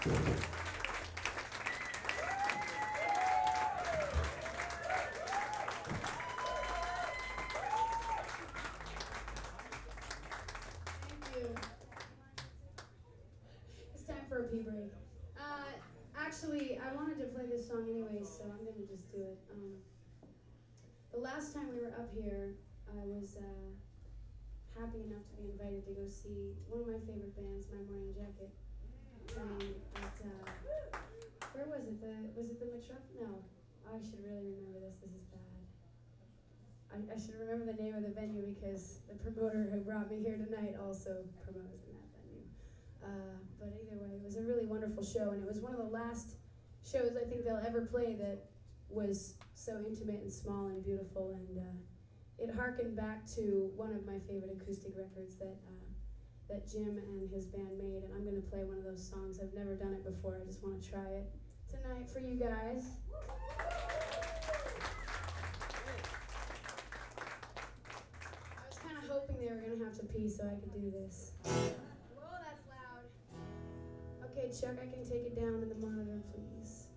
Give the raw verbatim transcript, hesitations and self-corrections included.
Thank you. It's time for a pee break. Uh, actually, I wanted to play this song anyway, so I'm going to just do it. Um, the last time we were up here, I was uh, happy enough to be invited to go see one of my favorite bands, My Morning Jacket, playing at, uh, where was it? The Was it the Metro? No, I should really remember this. This is bad. I, I should remember the name of the venue because the promoter who brought me here tonight also promotes in that venue. Uh, but either way, it was a really wonderful show, and it was one of the last shows I think they'll ever play that was so intimate and small and beautiful, and uh, it harkened back to one of my favorite acoustic records that uh, that Jim and his band made, and I'm going to play one of those songs. I've never done it before. I just want to try it tonight for you guys. I was kind of hoping they were going to have to pee so I could do this. Whoa, that's loud. Okay, Chuck, I can take it down in the monitor, please.